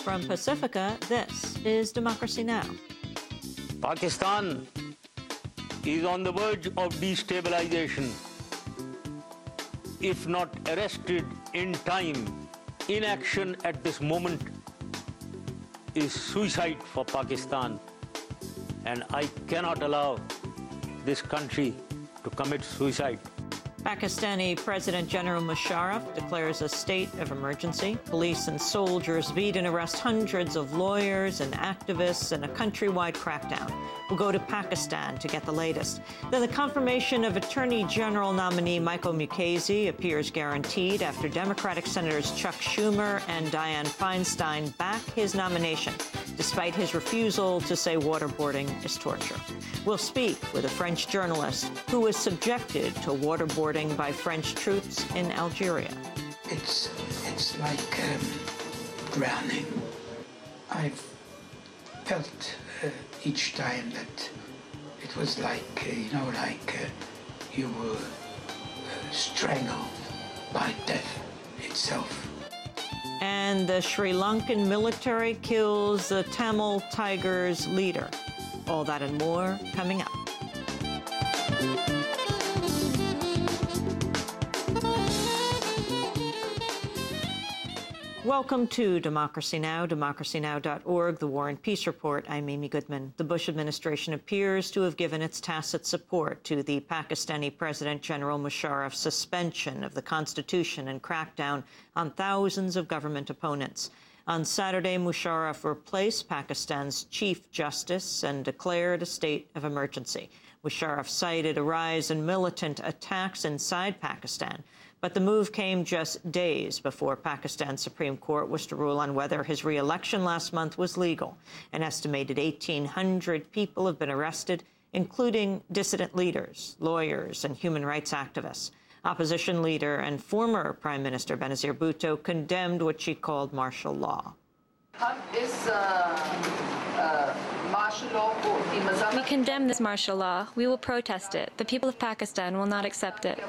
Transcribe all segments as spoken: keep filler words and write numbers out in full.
from Pacifica, this is Democracy Now! Pakistan is on the verge of destabilization. If not arrested in time, inaction at this moment is suicide for Pakistan. And I cannot allow this country to commit suicide. Pakistani President General Musharraf declares a state of emergency. Police and soldiers beat and arrest hundreds of lawyers and activists in a countrywide crackdown. We'll go to Pakistan to get the latest. Then the confirmation of Attorney General nominee Michael Mukasey appears guaranteed after Democratic Senators Chuck Schumer and Dianne Feinstein back his nomination, despite his refusal to say waterboarding is torture. We'll speak with a French journalist who was subjected to waterboarding by French troops in Algeria. It's, it's like um, drowning. I've felt uh, each time that it was like, uh, you know, like uh, you were uh, strangled by death itself. And the Sri Lankan military kills the Tamil Tigers leader. All that and more coming up. Welcome to Democracy Now!, democracy now dot org, the War and Peace Report. I'm Amy Goodman. The Bush administration appears to have given its tacit support to the Pakistani President General Musharraf's suspension of the Constitution and crackdown on thousands of government opponents. On Saturday, Musharraf replaced Pakistan's Chief Justice and declared a state of emergency. Musharraf cited a rise in militant attacks inside Pakistan, but the move came just days before Pakistan's Supreme Court was to rule on whether his re-election last month was legal. An estimated eighteen hundred people have been arrested, including dissident leaders, lawyers, and human rights activists. Opposition leader and former Prime Minister Benazir Bhutto condemned what she called martial law. We condemn this martial law. We will protest it. The people of Pakistan will not accept it.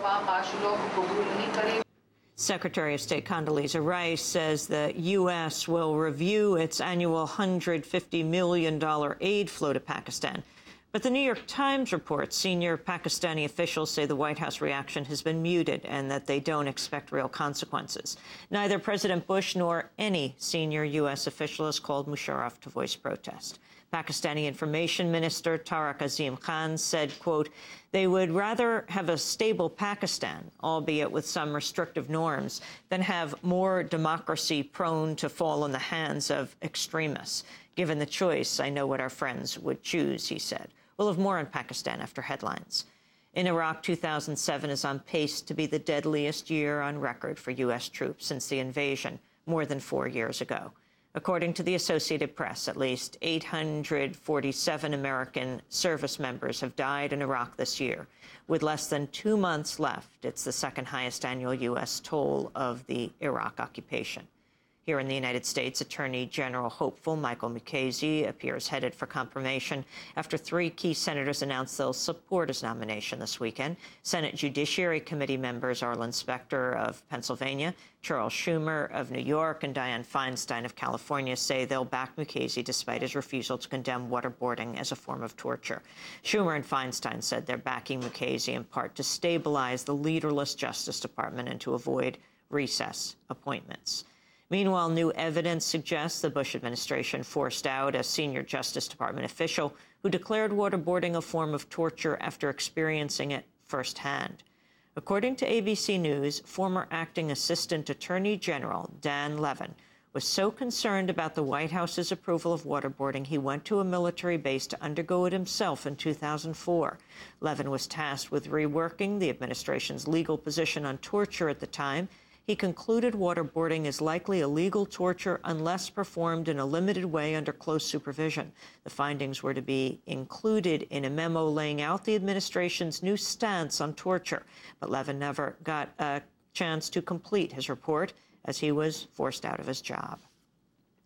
Secretary of State Condoleezza Rice says the U S will review its annual one hundred fifty million dollars aid flow to Pakistan. But the New York Times reports senior Pakistani officials say the White House reaction has been muted and that they don't expect real consequences. Neither President Bush nor any senior U S official has called Musharraf to voice protest. Pakistani Information Minister Tariq Azim Khan said, quote, they would rather have a stable Pakistan, albeit with some restrictive norms, than have more democracy prone to fall in the hands of extremists. Given the choice, I know what our friends would choose, he said. We'll have more on Pakistan after headlines. In Iraq, two thousand seven is on pace to be the deadliest year on record for U S troops since the invasion more than four years ago. According to the Associated Press, at least eight hundred forty-seven American service members have died in Iraq this year. With less than two months left, it's the second highest annual U S toll of the Iraq occupation. Here in the United States, Attorney General hopeful Michael Mukasey appears headed for confirmation after three key senators announced they'll support his nomination this weekend. Senate Judiciary Committee members Arlen Specter of Pennsylvania, Charles Schumer of New York, and Dianne Feinstein of California say they'll back Mukasey despite his refusal to condemn waterboarding as a form of torture. Schumer and Feinstein said they're backing Mukasey in part to stabilize the leaderless Justice Department and to avoid recess appointments. Meanwhile, new evidence suggests the Bush administration forced out a senior Justice Department official who declared waterboarding a form of torture after experiencing it firsthand. According to A B C News, former acting Assistant Attorney General Dan Levin was so concerned about the White House's approval of waterboarding, he went to a military base to undergo it himself in two thousand four. Levin was tasked with reworking the administration's legal position on torture at the time. He concluded waterboarding is likely illegal torture unless performed in a limited way under close supervision. The findings were to be included in a memo laying out the administration's new stance on torture. But Levin never got a chance to complete his report as he was forced out of his job.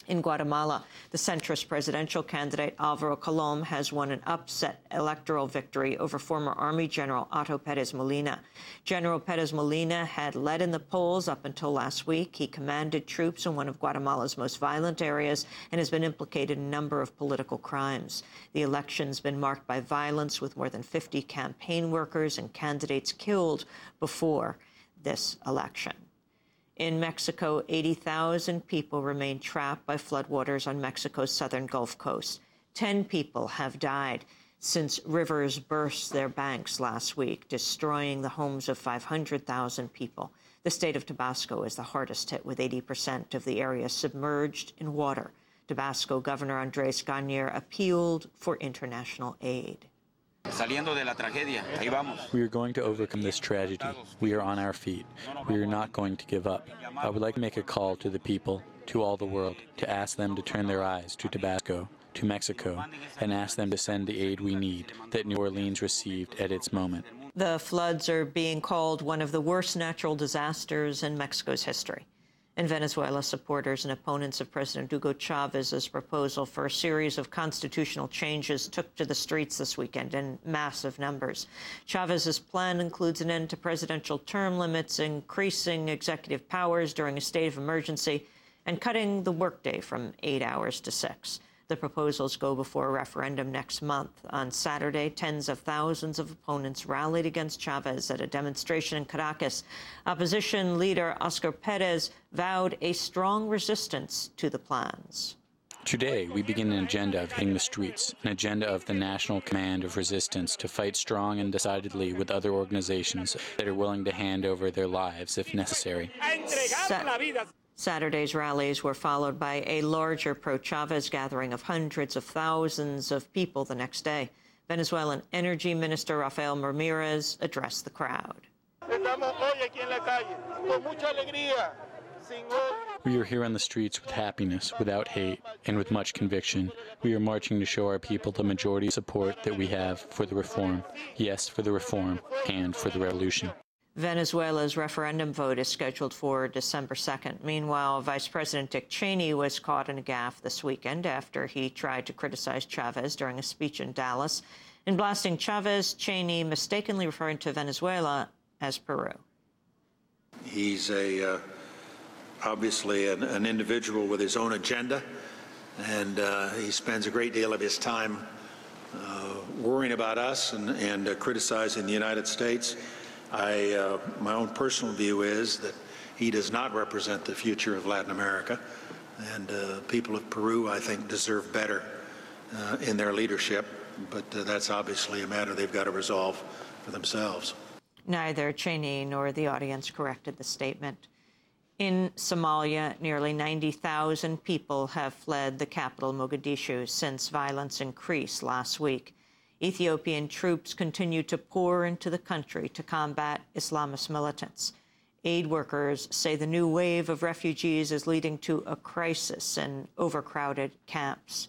In Guatemala, the centrist presidential candidate Alvaro Colom has won an upset electoral victory over former Army General Otto Perez Molina. General Perez Molina had led in the polls up until last week. He commanded troops in one of Guatemala's most violent areas and has been implicated in a number of political crimes. The election's been marked by violence, with more than fifty campaign workers and candidates killed before this election. In Mexico, eighty thousand people remain trapped by floodwaters on Mexico's southern Gulf Coast. Ten people have died since rivers burst their banks last week, destroying the homes of five hundred thousand people. The state of Tabasco is the hardest hit, with eighty percent of the area submerged in water. Tabasco Governor Andrés Garnier appealed for international aid. We are going to overcome this tragedy. We are on our feet. We are not going to give up. I would like to make a call to the people, to all the world, to ask them to turn their eyes to Tabasco, to Mexico, and ask them to send the aid we need that New Orleans received at its moment. The floods are being called one of the worst natural disasters in Mexico's history. And Venezuela supporters and opponents of President Hugo Chávez's proposal for a series of constitutional changes took to the streets this weekend in massive numbers. Chávez's plan includes an end to presidential term limits, increasing executive powers during a state of emergency, and cutting the workday from eight hours to six. The proposals go before a referendum next month. On Saturday, tens of thousands of opponents rallied against Chávez at a demonstration in Caracas. Opposition leader Oscar Perez vowed a strong resistance to the plans. Today, we begin an agenda of hitting the streets, an agenda of the National Command of Resistance to fight strong and decidedly with other organizations that are willing to hand over their lives if necessary. Sa- Saturday's rallies were followed by a larger pro-Chávez gathering of hundreds of thousands of people the next day. Venezuelan Energy Minister Rafael Ramirez addressed the crowd. We are here on the streets with happiness, without hate, and with much conviction. We are marching to show our people the majority support that we have for the reform. Yes, for the reform, and for the revolution. Venezuela's referendum vote is scheduled for December second. Meanwhile, Vice President Dick Cheney was caught in a gaffe this weekend after he tried to criticize Chávez during a speech in Dallas. In blasting Chávez, Cheney mistakenly referred to Venezuela as Peru. He's a uh, obviously an, an individual with his own agenda, and uh, he spends a great deal of his time uh, worrying about us and, and uh, criticizing the United States. I, uh, my own personal view is that he does not represent the future of Latin America, and uh, people of Peru, I think, deserve better uh, in their leadership, but uh, that's obviously a matter they've got to resolve for themselves. Neither Cheney nor the audience corrected the statement. In Somalia, nearly ninety thousand people have fled the capital, Mogadishu, since violence increased last week. Ethiopian troops continue to pour into the country to combat Islamist militants. Aid workers say the new wave of refugees is leading to a crisis in overcrowded camps.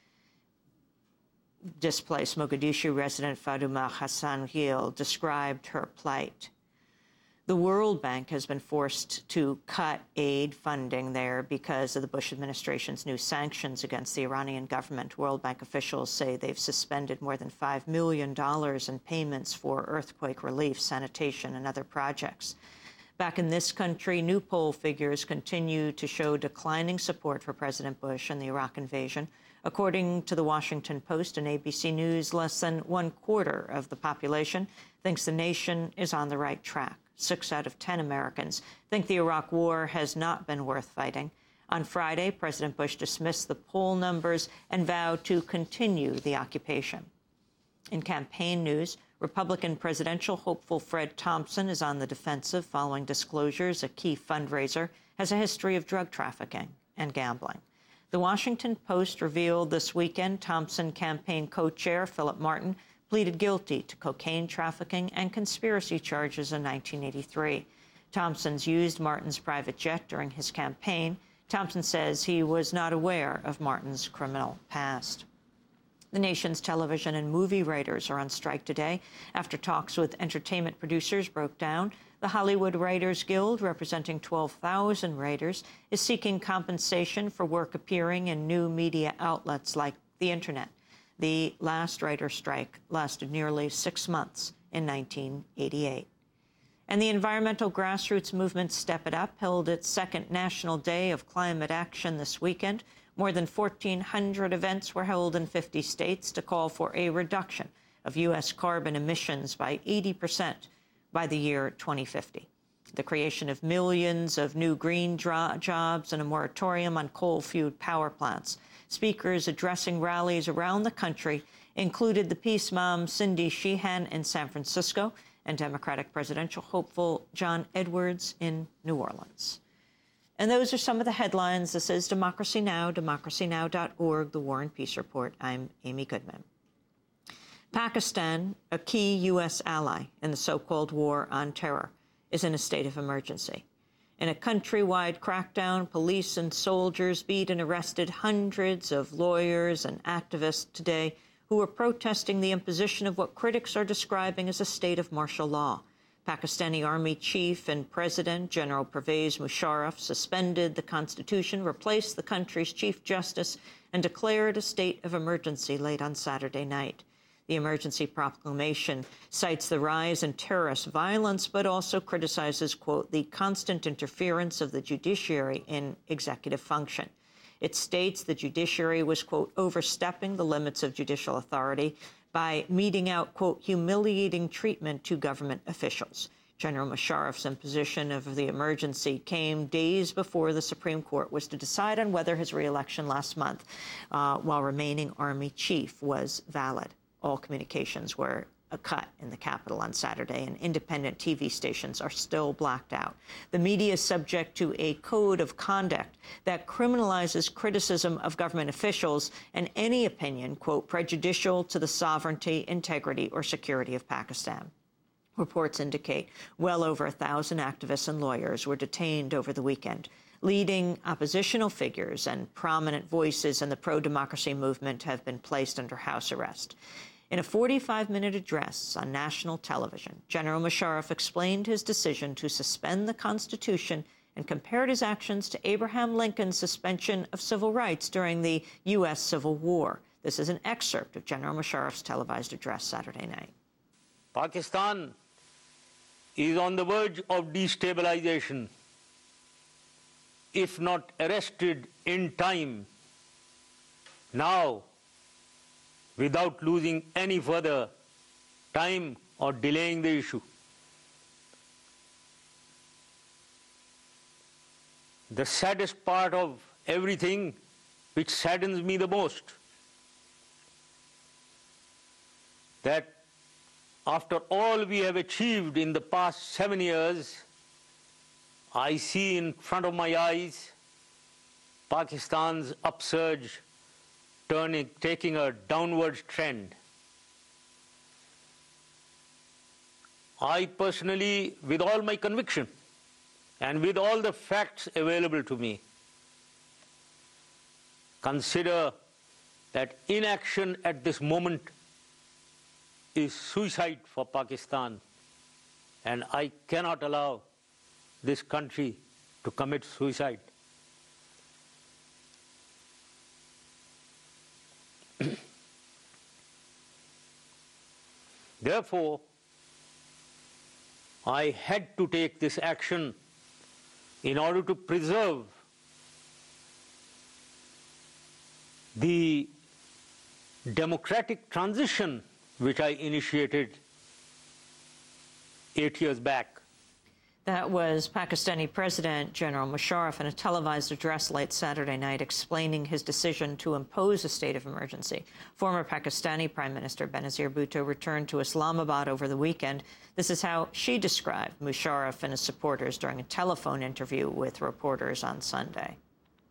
Displaced Mogadishu resident Faduma Hassan Gil described her plight. The World Bank has been forced to cut aid funding there because of the Bush administration's new sanctions against the Iranian government. World Bank officials say they've suspended more than five million dollars in payments for earthquake relief, sanitation, and other projects. Back in this country, new poll figures continue to show declining support for President Bush and the Iraq invasion. According to the Washington Post and A B C News, less than one quarter of the population thinks the nation is on the right track. Six out of ten Americans think the Iraq war has not been worth fighting. On Friday, President Bush dismissed the poll numbers and vowed to continue the occupation. In campaign news, Republican presidential hopeful Fred Thompson is on the defensive following disclosures a key fundraiser has a history of drug trafficking and gambling. The Washington Post revealed this weekend Thompson campaign co-chair Philip Martin pleaded guilty to cocaine trafficking and conspiracy charges in nineteen eighty-three. Thompson's used Martin's private jet during his campaign. Thompson says he was not aware of Martin's criminal past. The nation's television and movie writers are on strike today after talks with entertainment producers broke down. The Hollywood Writers Guild, representing twelve thousand writers, is seeking compensation for work appearing in new media outlets like the Internet. The last writer strike lasted nearly six months in nineteen eighty-eight. And the environmental grassroots movement Step It Up held its second National Day of Climate Action this weekend. More than fourteen hundred events were held in fifty states to call for a reduction of U S carbon emissions by eighty percent by the year twenty fifty. The creation of millions of new green jobs and a moratorium on coal-fueled power plants. Speakers addressing rallies around the country included the peace mom Cindy Sheehan in San Francisco and Democratic presidential hopeful John Edwards in New Orleans. And those are some of the headlines. This is Democracy Now!, democracy now dot org, the War and Peace Report. I'm Amy Goodman. Pakistan, a key U S ally in the so-called war on terror, is in a state of emergency. In a countrywide crackdown, police and soldiers beat and arrested hundreds of lawyers and activists today who were protesting the imposition of what critics are describing as a state of martial law. Pakistani Army Chief and President General Pervez Musharraf suspended the Constitution, replaced the country's Chief Justice, and declared a state of emergency late on Saturday night. The emergency proclamation cites the rise in terrorist violence, but also criticizes, quote, the constant interference of the judiciary in executive function. It states the judiciary was, quote, overstepping the limits of judicial authority by meting out, quote, humiliating treatment to government officials. General Musharraf's imposition of the emergency came days before the Supreme Court was to decide on whether his re-election last month, uh, while remaining Army chief, was valid. All communications were cut in the capital on Saturday, and independent T V stations are still blacked out. The media is subject to a code of conduct that criminalizes criticism of government officials and any opinion, quote, prejudicial to the sovereignty, integrity, or security of Pakistan. Reports indicate well over a thousand activists and lawyers were detained over the weekend. Leading oppositional figures and prominent voices in the pro-democracy movement have been placed under house arrest. In a forty-five minute address on national television, General Musharraf explained his decision to suspend the Constitution and compared his actions to Abraham Lincoln's suspension of civil rights during the U S Civil War. This is an excerpt of General Musharraf's televised address Saturday night. Pakistan is on the verge of destabilization. If not arrested in time, now, without losing any further time or delaying the issue. The saddest part of everything, which saddens me the most, that after all we have achieved in the past seven years, I see in front of my eyes Pakistan's upsurge turning, taking a downward trend. I personally, with all my conviction and with all the facts available to me, consider that inaction at this moment is suicide for Pakistan, and I cannot allow this country to commit suicide. Therefore, I had to take this action in order to preserve the democratic transition which I initiated eight years back. That was Pakistani President General Musharraf in a televised address late Saturday night explaining his decision to impose a state of emergency. Former Pakistani Prime Minister Benazir Bhutto returned to Islamabad over the weekend. This is how she described Musharraf and his supporters during a telephone interview with reporters on Sunday.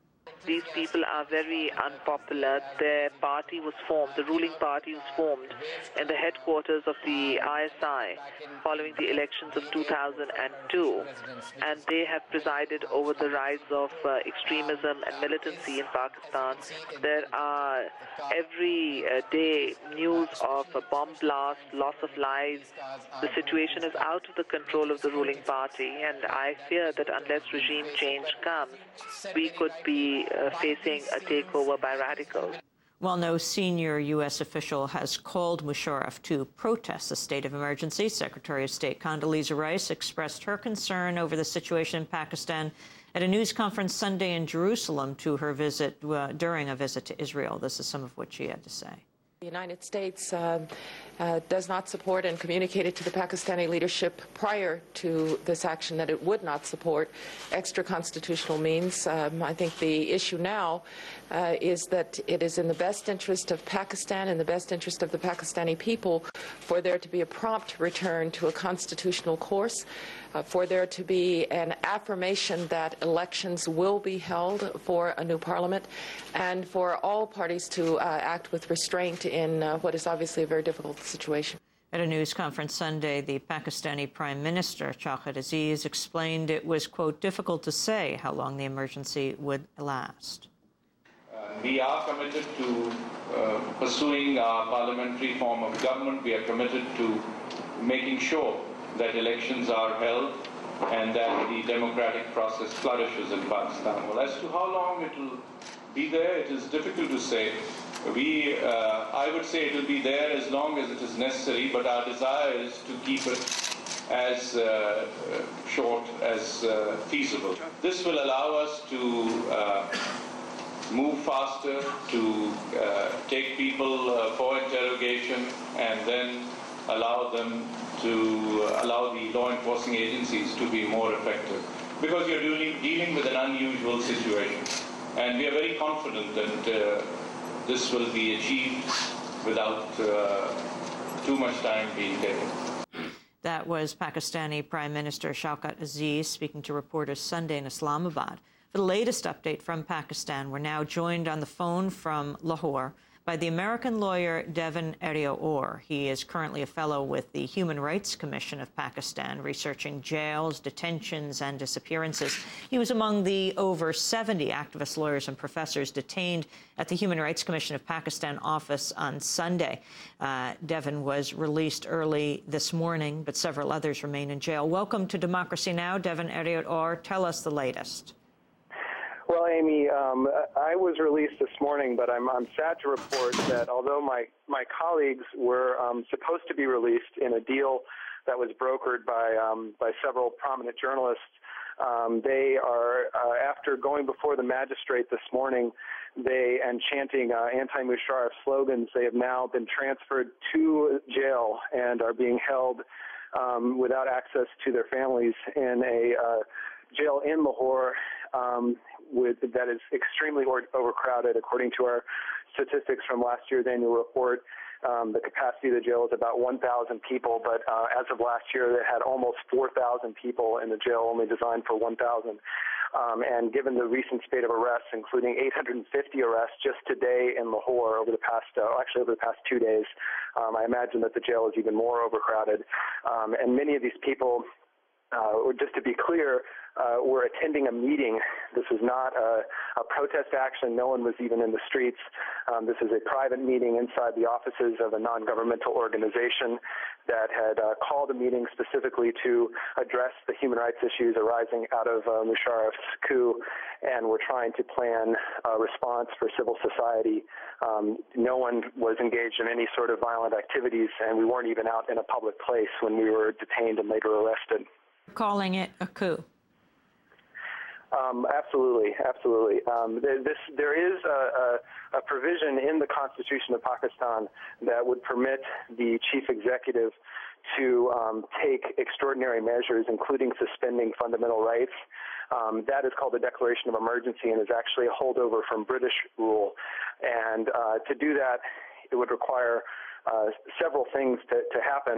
these people are very unpopular. Their party was formed, the ruling party was formed in the headquarters of the I S I following the elections of two thousand two, and they have presided over the rise of uh, extremism and militancy in Pakistan. There are every uh, day news of a bomb blast, loss of lives. The situation is out of the control of the ruling party, and I fear that unless regime change comes, we could be uh, facing a takeover by radicals. While no senior U S official has called Musharraf to protest the state of emergency, Secretary of State Condoleezza Rice expressed her concern over the situation in Pakistan at a news conference Sunday in Jerusalem to her visit uh, during a visit to Israel. This is some of what she had to say. The United States uh, uh, does not support and communicated to the Pakistani leadership prior to this action that it would not support extra-constitutional means. Um, I think the issue now uh, is that it is in the best interest of Pakistan and the best interest of the Pakistani people for there to be a prompt return to a constitutional course, uh, for there to be an affirmation that elections will be held for a new parliament, and for all parties to uh, act with restraint in uh, what is obviously a very difficult situation. At a news conference Sunday, the Pakistani Prime Minister, Shawkat Aziz, explained it was, quote, difficult to say how long the emergency would last. Uh, we are committed to uh, pursuing our parliamentary form of government. We are committed to making sure that elections are held and that the democratic process flourishes in Pakistan. Well, as to how long it will be there, it is difficult to say. We, uh, I would say it will be there as long as it is necessary, but our desire is to keep it as uh, short as uh, feasible. This will allow us to uh, move faster, to uh, take people uh, for interrogation, and then allow them to uh, allow the law enforcing agencies to be more effective. Because you're dealing, dealing with an unusual situation. And we are very confident that uh, this will be achieved without uh, too much time being taken. That was Pakistani Prime Minister Shawkat Aziz speaking to reporters Sunday in Islamabad. For the latest update from Pakistan, we're now joined on the phone from Lahore by the American lawyer Devin Ariyo-Orr. He is currently a fellow with the Human Rights Commission of Pakistan, researching jails, detentions, and disappearances. He was among the over seventy activist lawyers and professors detained at the Human Rights Commission of Pakistan office on Sunday. Uh, Devin was released early this morning, but several others remain in jail. Welcome to Democracy Now!, Devin Ariyo-Orr. Tell us the latest. Well, Amy, um, I was released this morning, but I'm, I'm sad to report that although my, my colleagues were um, supposed to be released in a deal that was brokered by, um, by several prominent journalists, um, they are, uh, after going before the magistrate this morning they and chanting uh, anti-Musharraf slogans, they have now been transferred to jail and are being held um, without access to their families in a uh, jail in Lahore. Um, With, that is extremely overcrowded. According to our statistics from last year's annual report, um, the capacity of the jail is about one thousand people, but uh, as of last year, they had almost four thousand people in the jail, only designed for one thousand. Um, and given the recent spate of arrests, including eight hundred fifty arrests just today in Lahore over the past, uh, actually over the past two days, um, I imagine that the jail is even more overcrowded. Um, and many of these people, uh, just to be clear, Uh, we're attending a meeting. This is not a, a protest action. No one was even in the streets. Um, this is a private meeting inside the offices of a non-governmental organization that had uh, called a meeting specifically to address the human rights issues arising out of uh, Musharraf's coup, and we're trying to plan a response for civil society. Um, no one was engaged in any sort of violent activities, and we weren't even out in a public place when we were detained and later arrested. Calling it a coup. Um, absolutely, absolutely. Um, there, this, there is a, a, a provision in the Constitution of Pakistan that would permit the chief executive to um, take extraordinary measures, including suspending fundamental rights. Um, that is called the Declaration of Emergency and is actually a holdover from British rule. And uh, to do that, it would require uh, several things to, to happen.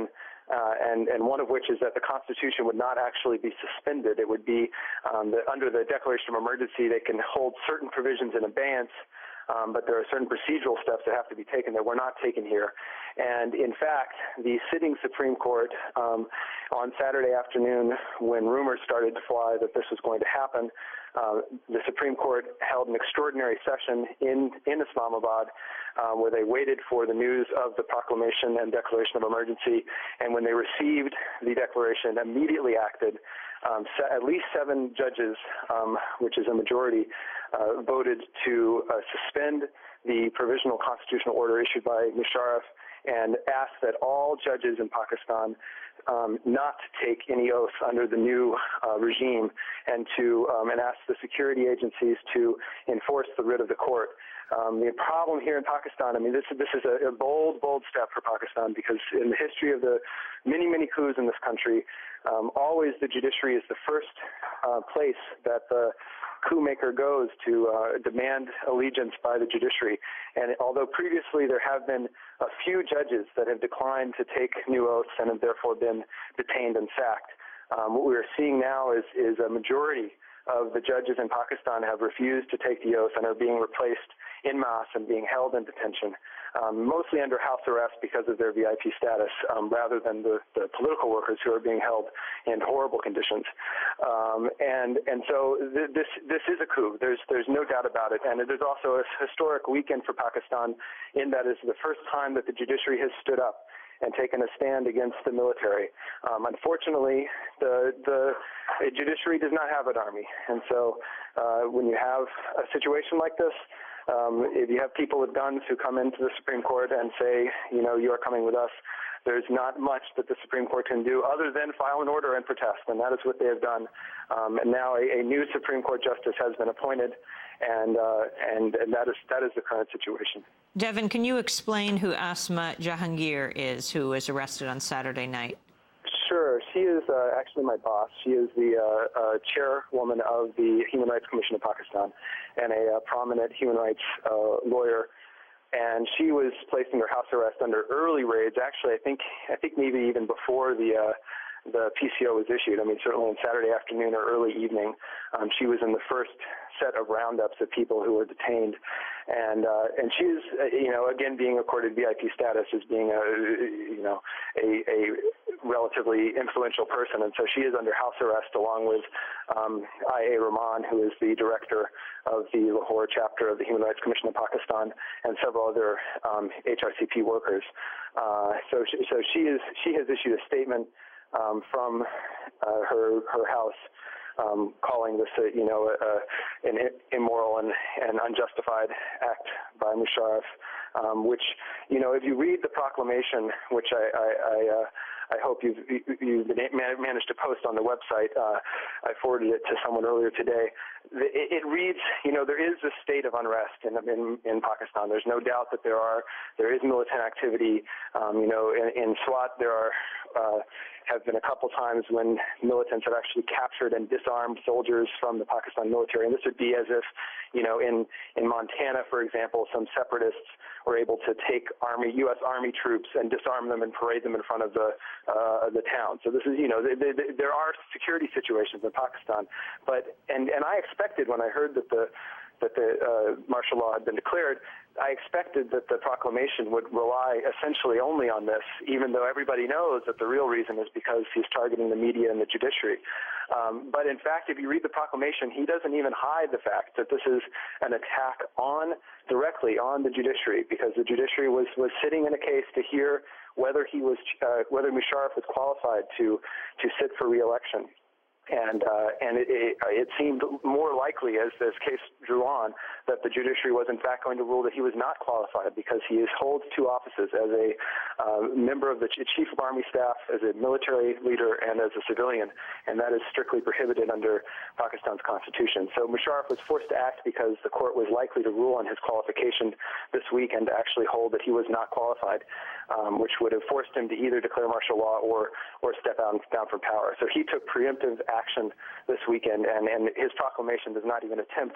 uh, and, and one of which is that the Constitution would not actually be suspended. It would be um, that under the Declaration of Emergency, they can hold certain provisions in abeyance, um, but there are certain procedural steps that have to be taken that were not taken here. And in fact, the sitting Supreme Court um, on Saturday afternoon, when rumors started to fly that this was going to happen, uh, the Supreme Court held an extraordinary session in, in Islamabad uh, where they waited for the news of the proclamation and declaration of emergency. And when they received the declaration, immediately acted. Um, at least seven judges, um, which is a majority, uh, voted to uh, suspend the provisional constitutional order issued by Musharraf and asked that all judges in Pakistan um, not take any oath under the new uh, regime, and to um, and ask the security agencies to enforce the writ of the court. Um, the problem here in Pakistan, I mean, this, this is a, a bold, bold step for Pakistan, because in the history of the many, many coups in this country, um, always the judiciary is the first uh, place that the coup maker goes to uh, demand allegiance by the judiciary. And although previously there have been a few judges that have declined to take new oaths and have therefore been detained and sacked, um, what we are seeing now is, is a majority of the judges in Pakistan have refused to take the oath and are being replaced en masse and being held in detention, um, mostly under house arrest because of their V I P status, um, rather than the, the political workers who are being held in horrible conditions. Um, and and so th- this this is a coup. There's there's no doubt about it. And it is also a historic weekend for Pakistan, in that it's the first time that the judiciary has stood up and taken a stand against the military. Um, unfortunately, the the judiciary does not have an army, and so uh, when you have a situation like this, um, if you have people with guns who come into the Supreme Court and say, you know, you are coming with us, there's not much that the Supreme Court can do other than file an order and protest, and that is what they have done. Um, and now a, a new Supreme Court justice has been appointed, and, uh, and and that is that is the current situation. Devin, can you explain who Asma Jahangir is, who was arrested on Saturday night? Sure. She is uh, actually my boss. She is the uh, uh, chairwoman of the Human Rights Commission of Pakistan and a uh, prominent human rights uh, lawyer. And she was placed under house arrest under early raids. Actually, I think I think maybe even before the uh, the P C O was issued. I mean, certainly on Saturday afternoon or early evening, um, she was in the first set of roundups of people who were detained. And uh, and she is, uh, you know, again being accorded V I P status as being a, you know, a, a relatively influential person, and so she is under house arrest along with um, I A Rahman, who is the director of the Lahore chapter of the Human Rights Commission of Pakistan, and several other um, H R C P workers. Uh, so she, so she is she has issued a statement um, from uh, her her house. Um, calling this, a, you know, a, a, an immoral and, and unjustified act by Musharraf, um, which, you know, if you read the proclamation, which I, I, I, uh, I hope you've, you've managed to post on the website, uh, I forwarded it to someone earlier today. It, it reads, you know, there is a state of unrest in, in, in Pakistan. There's no doubt that there are, there is militant activity. Um, you know, in, in Swat there are, uh, have been a couple times when militants have actually captured and disarmed soldiers from the Pakistan military. And this would be as if, you know, in, in Montana, for example, some separatists were able to take army, U S Army troops and disarm them and parade them in front of the uh, the town. So this is, you know, they, they, they, there are security situations in Pakistan. But and, and I expected when I heard that the that the uh, martial law had been declared, I expected that the proclamation would rely essentially only on this, even though everybody knows that the real reason is because he's targeting the media and the judiciary. Um, but in fact, if you read the proclamation, he doesn't even hide the fact that this is an attack on, directly on the judiciary, because the judiciary was, was sitting in a case to hear whether he was, uh, whether Musharraf was qualified to, to sit for re-election. And uh, and it, it, it seemed more likely as this case drew on that the judiciary was in fact going to rule that he was not qualified, because he is, holds two offices as a uh, member of the chief of army staff, as a military leader, and as a civilian, and that is strictly prohibited under Pakistan's constitution. So Musharraf was forced to act because the court was likely to rule on his qualification this week and to actually hold that he was not qualified, um, which would have forced him to either declare martial law or or step down, down from power. So he took preemptive action action this weekend, and, and his proclamation does not even attempt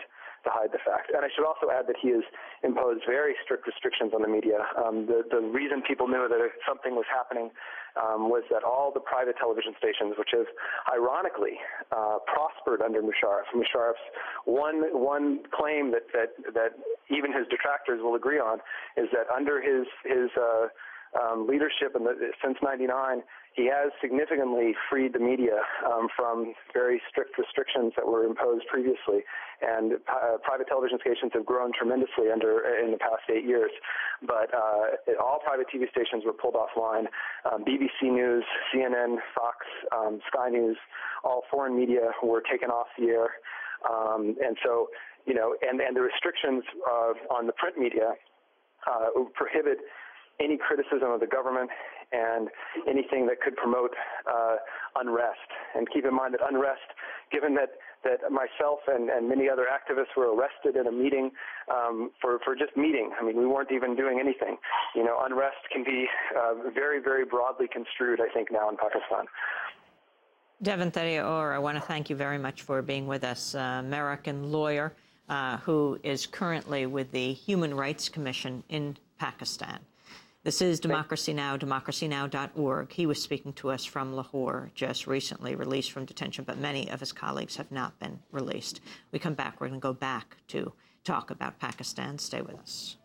to hide the fact. And I should also add that he has imposed very strict restrictions on the media. Um, the, the reason people knew that something was happening um, was that all the private television stations, which have ironically uh, prospered under Musharraf. Musharraf's one one claim that, that that even his detractors will agree on is that under his his uh, um, leadership in the, since ninety-nine, he has significantly freed the media um, from very strict restrictions that were imposed previously, and uh, private television stations have grown tremendously under in the past eight years. But uh, all private T V stations were pulled offline. Um, B B C News, C N N, Fox, um, Sky News, all foreign media were taken off the air. Um, and so, you know, and, and the restrictions uh, on the print media uh, prohibit any criticism of the government and anything that could promote uh, unrest. And keep in mind that unrest, given that, that myself and, and many other activists were arrested in a meeting um, for, for just meeting. I mean, we weren't even doing anything. You know, unrest can be uh, very, very broadly construed, I think, now in Pakistan. Devon Theria-Orr, I want to thank you very much for being with us, uh, American lawyer uh, who is currently with the Human Rights Commission in Pakistan. This is Democracy Now!, democracy now dot org. He was speaking to us from Lahore, just recently released from detention, but many of his colleagues have not been released. We come back, we're going to go back to talk about Pakistan. Stay with us.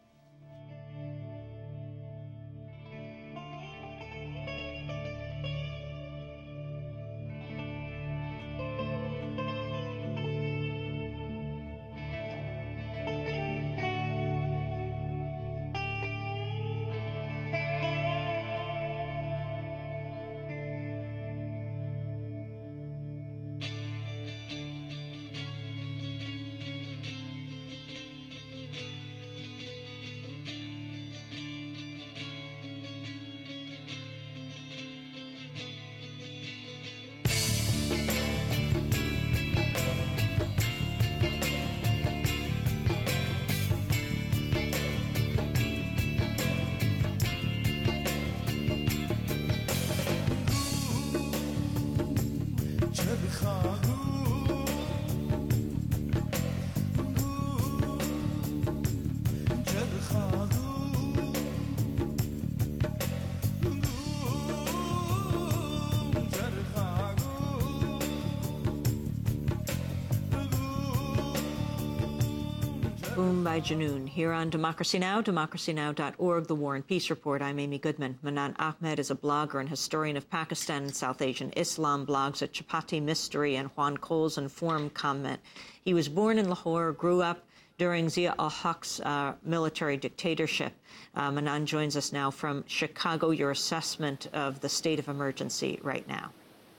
Boom by Junoon, here on Democracy Now!, democracy now dot org, The War and Peace Report. I'm Amy Goodman. Manan Ahmed is a blogger and historian of Pakistan and South Asian Islam, blogs at Chapati Mystery and Juan Cole's Informed Comment. He was born in Lahore, grew up during Zia-ul-Haq's uh, military dictatorship. Uh, Manan joins us now from Chicago. Your assessment of the state of emergency right now.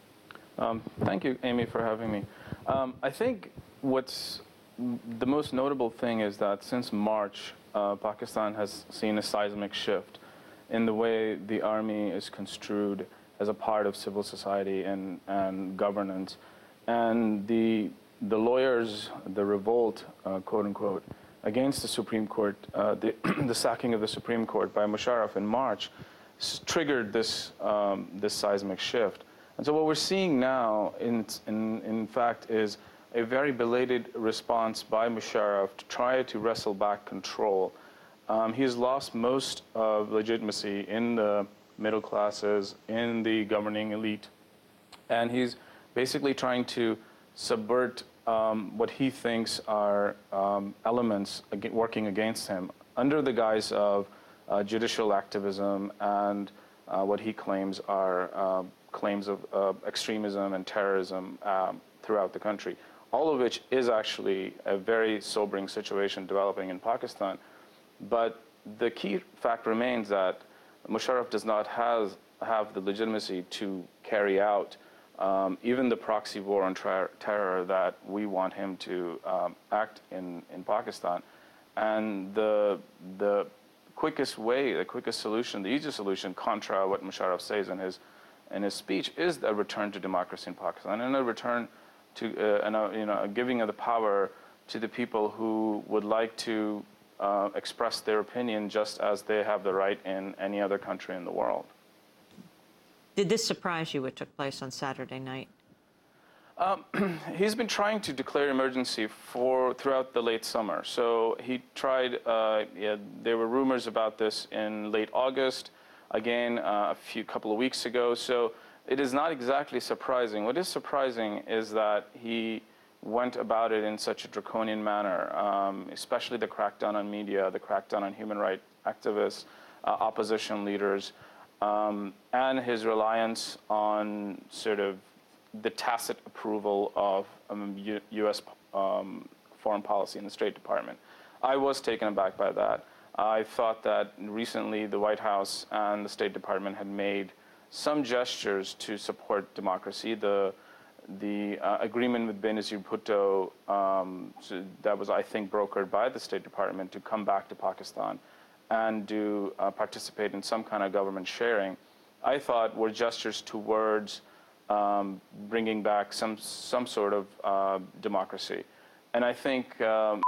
Um, thank you, Amy, for having me. Um, I think what's the most notable thing is that since March, uh, Pakistan has seen a seismic shift in the way the army is construed as a part of civil society and, and governance. And the, the lawyers, the revolt, uh, quote unquote, against the Supreme Court, uh, the, the sacking of the Supreme Court by Musharraf in March, triggered this, um, this seismic shift. And so what we're seeing now, in, in, in fact, is a very belated response by Musharraf to try to wrestle back control. Um, he's lost most of legitimacy in the middle classes, in the governing elite, and he's basically trying to subvert um, what he thinks are um, elements ag- working against him under the guise of uh, judicial activism and uh, what he claims are uh, claims of uh, extremism and terrorism um, throughout the country. All of which is actually a very sobering situation developing in Pakistan. But the key fact remains that Musharraf does not have, have the legitimacy to carry out um, even the proxy war on ter- terror that we want him to um, act in, in Pakistan. And the, the quickest way, the quickest solution, the easiest solution, contra what Musharraf says in his, in his speech, is a return to democracy in Pakistan and a return to uh, and uh, you know, giving of the power to the people who would like to uh, express their opinion just as they have the right in any other country in the world. Did this surprise you, what took place on Saturday night? Um, he's been trying to declare emergency for throughout the late summer. So he tried, uh, yeah, there were rumors about this in late August, again uh, a few couple of weeks ago. So it is not exactly surprising. What is surprising is that he went about it in such a draconian manner, um, especially the crackdown on media, the crackdown on human rights activists, uh, opposition leaders, um, and his reliance on sort of the tacit approval of um, U- U.S. Um, foreign policy in the State Department. I was taken aback by that. I thought that recently the White House and the State Department had made some gestures to support democracy. The the uh, agreement with Benazir Bhutto um, so that was, I think, brokered by the State Department to come back to Pakistan and do uh, participate in some kind of government sharing, I thought were gestures towards Um, bringing back some some sort of uh, democracy. And I think um,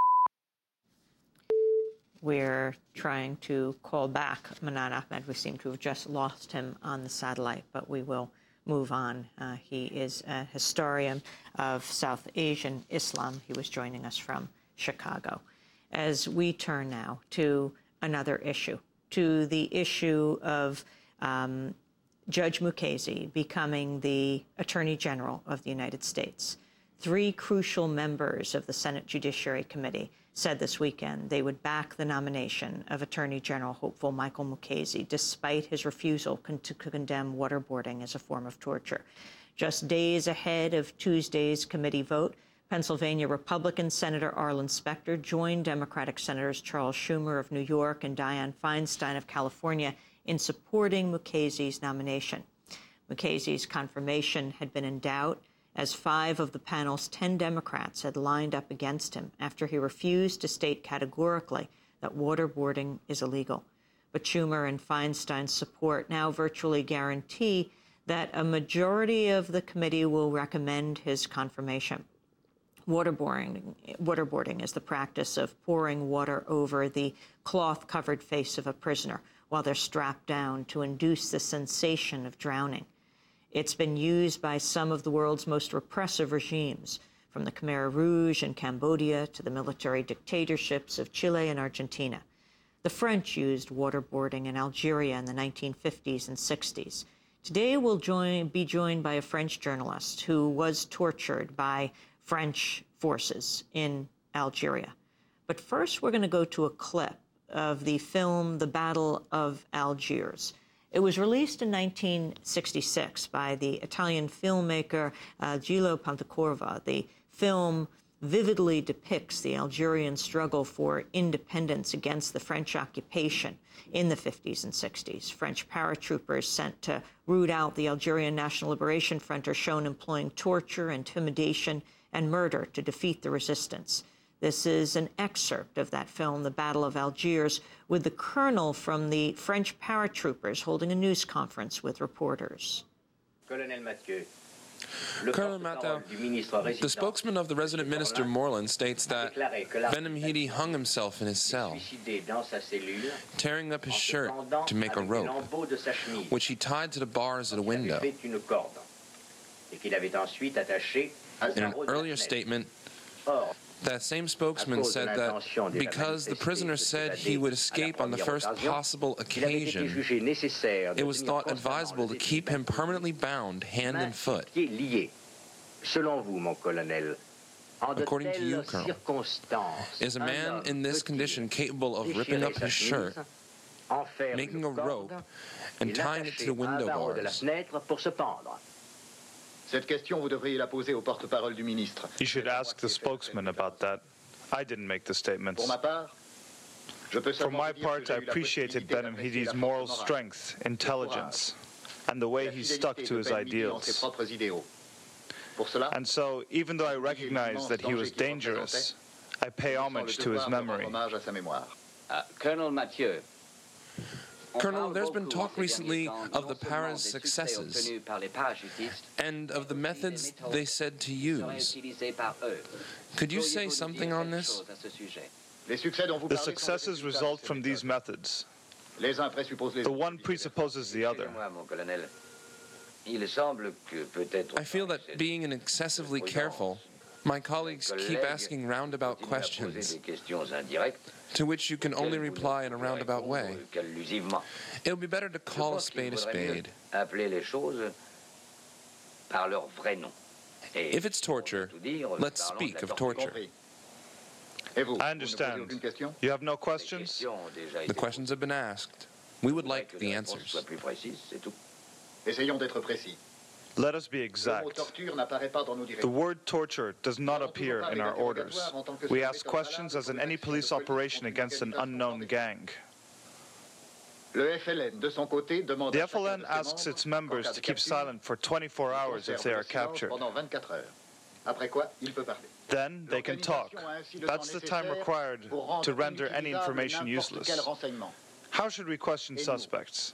we're trying to call back Manan Ahmed. We seem to have just lost him on the satellite, but we will move on. Uh, he is a historian of South Asian Islam. He was joining us from Chicago. As we turn now to another issue, to the issue of um, Judge Mukasey becoming the Attorney General of the United States. Three crucial members of the Senate Judiciary Committee said this weekend they would back the nomination of Attorney General hopeful Michael Mukasey, despite his refusal con- to condemn waterboarding as a form of torture. Just days ahead of Tuesday's committee vote, Pennsylvania Republican Senator Arlen Specter joined Democratic Senators Charles Schumer of New York and Dianne Feinstein of California in supporting Mukasey's nomination. Mukasey's confirmation had been in doubt, as five of the panel's ten Democrats had lined up against him after he refused to state categorically that waterboarding is illegal. But Schumer and Feinstein's support now virtually guarantee that a majority of the committee will recommend his confirmation. Waterboarding, waterboarding is the practice of pouring water over the cloth-covered face of a prisoner while they're strapped down to induce the sensation of drowning. It's been used by some of the world's most repressive regimes, from the Khmer Rouge in Cambodia to the military dictatorships of Chile and Argentina. The French used waterboarding in Algeria in the nineteen fifties and sixties. Today we'll join, be joined by a French journalist who was tortured by French forces in Algeria. But first we're going to go to a clip of the film The Battle of Algiers. It was released in nineteen sixty-six by the Italian filmmaker uh, Gillo Pontecorvo. The film vividly depicts the Algerian struggle for independence against the French occupation in the fifties and sixties. French paratroopers sent to root out the Algerian National Liberation Front are shown employing torture, intimidation, and murder to defeat the resistance. This is an excerpt of that film, The Battle of Algiers, with the colonel from the French paratroopers holding a news conference with reporters. Colonel Mathieu, the spokesman of the resident minister Morland states that Ben Mhidi hung himself in his cell, tearing up his shirt to make a rope, which he tied to the bars of the window. In an earlier statement, that same spokesman said that because the prisoner said he would escape on the first possible occasion, it was thought advisable to keep him permanently bound hand and foot. According to you, Colonel, is a man in this condition capable of ripping up his shirt, making a rope, and tying it to the window bars? You should ask the spokesman about that. I didn't make the statements. For my part, I appreciated Ben Mhidi's moral strength, intelligence, and the way he stuck to his ideals. And so, even though I recognize that he was dangerous, I pay homage to his memory. Uh, Colonel Mathieu. Colonel, there's been talk recently of the Paras' successes and of the methods they said to use. Could you say something on this? The successes result from these methods. The one presupposes the other. I feel that being excessively careful, my colleagues keep asking roundabout questions, to which you can only reply in a roundabout way. It would be better to call a spade a spade. If it's torture, let's speak of torture. I understand. You have no questions? The questions have been asked. We would like the answers. Let us be exact. The word torture does not appear in our orders. We ask questions as in any police operation against an unknown gang. The F L N asks its members to keep silent for twenty-four hours if they are captured. Then they can talk. That's the time required to render any information useless. How should we question suspects?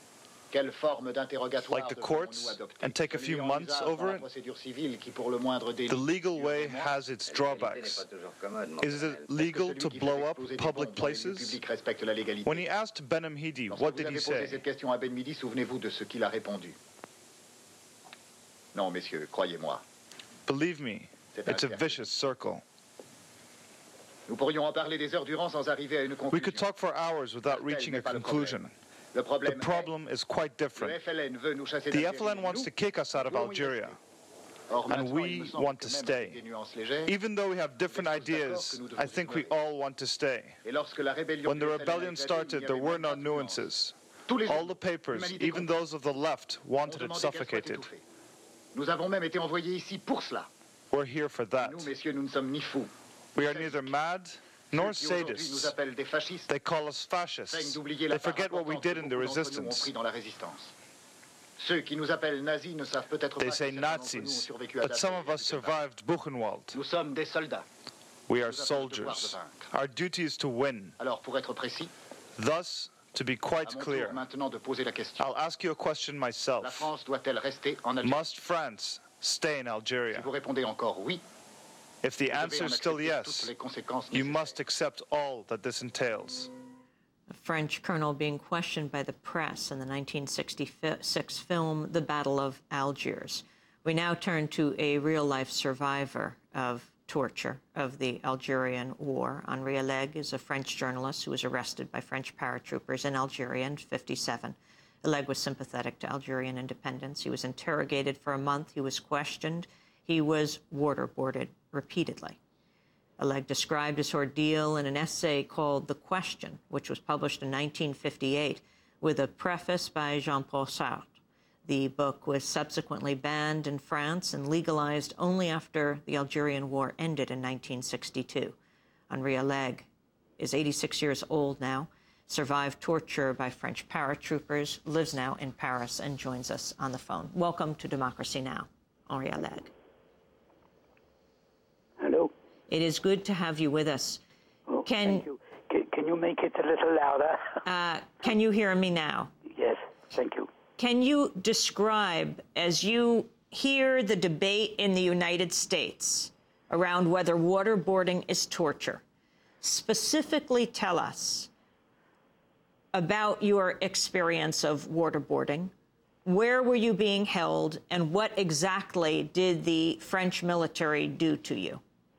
Like the courts, and take a few months over it? The legal way has its drawbacks. Is it legal to blow up public places? When he asked Benhamidi, what did he say? Believe me, it's a vicious circle. We could talk for hours without reaching a conclusion. The problem is quite different. The F L N wants to kick us out of Algeria, and we want to stay. Even though we have different ideas, I think we all want to stay. When the rebellion started, there were no nuances. All the papers, even those of the left, wanted it suffocated. We're here for that. We are neither mad nor sadists. They call us fascists. They forget what we did in the resistance. They say Nazis, but some of us survived Buchenwald. We are soldiers. Our duty is to win. Thus, to be quite clear, I'll ask you a question myself. Must France stay in Algeria? If the answer is still yes, you must accept all that this entails. A French colonel being questioned by the press in the nineteen sixty-six film The Battle of Algiers. We now turn to a real-life survivor of torture of the Algerian War. Henri Alleg is a French journalist who was arrested by French paratroopers in Algeria in fifty-seven. Alleg was sympathetic to Algerian independence. He was interrogated for a month. He was questioned. He was waterboarded repeatedly. Alleg described his ordeal in an essay called The Question, which was published in nineteen fifty-eight, with a preface by Jean-Paul Sartre. The book was subsequently banned in France and legalized only after the Algerian War ended in nineteen sixty-two. Henri Alleg is eighty-six years old now, survived torture by French paratroopers, lives now in Paris, and joins us on the phone. Welcome to Democracy Now!, Henri Alleg. Hello. It is good to have you with us. Oh, can, thank you. Can, can you make it a little louder? uh, can you hear me now? Yes, thank you. Can you describe, as you hear the debate in the United States around whether waterboarding is torture, specifically tell us about your experience of waterboarding? Where were you being held, and what exactly did the French military do to you?